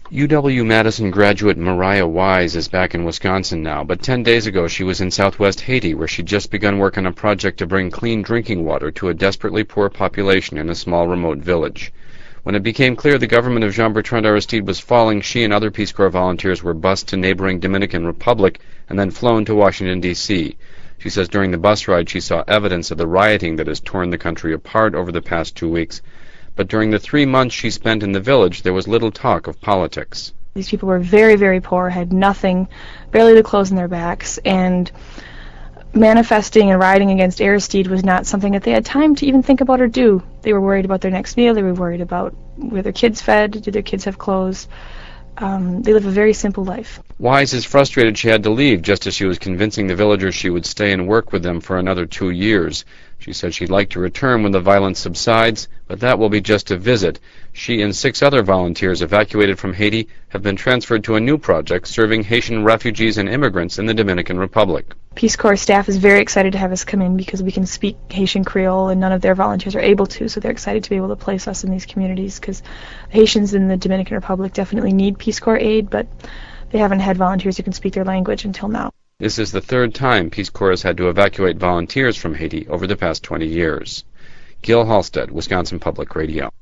UW-Madison graduate Mariah Wise is back in Wisconsin now, but 10 days ago she was in southwest Haiti, where she'd just begun work on a project to bring clean drinking water to a desperately poor population in a small remote village. When it became clear the government of Jean-Bertrand Aristide was falling, she and other Peace Corps volunteers were bused to neighboring Dominican Republic and then flown to Washington, D.C. She says during the bus ride she saw evidence of the rioting that has torn the country apart over the past 2 weeks. But during the 3 months she spent in the village, there was little talk of politics. These people were very, very poor, had nothing, barely the clothes on their backs, and manifesting and rioting against Aristide was not something that they had time to even think about or do. They were worried about their next meal, they were worried about were their kids fed, did their kids have clothes. They live a very simple life. Wise is frustrated she had to leave just as she was convincing the villagers she would stay and work with them for another 2 years. She said she'd like to return when the violence subsides, but that will be just a visit. She and 6 other volunteers evacuated from Haiti have been transferred to a new project serving Haitian refugees and immigrants in the Dominican Republic. Peace Corps staff is very excited to have us come in because we can speak Haitian Creole and none of their volunteers are able to, so they're excited to be able to place us in these communities because Haitians in the Dominican Republic definitely need Peace Corps aid, but they haven't had volunteers who can speak their language until now. This is the 3rd time Peace Corps has had to evacuate volunteers from Haiti over the past 20 years. Gil Halstead, Wisconsin Public Radio.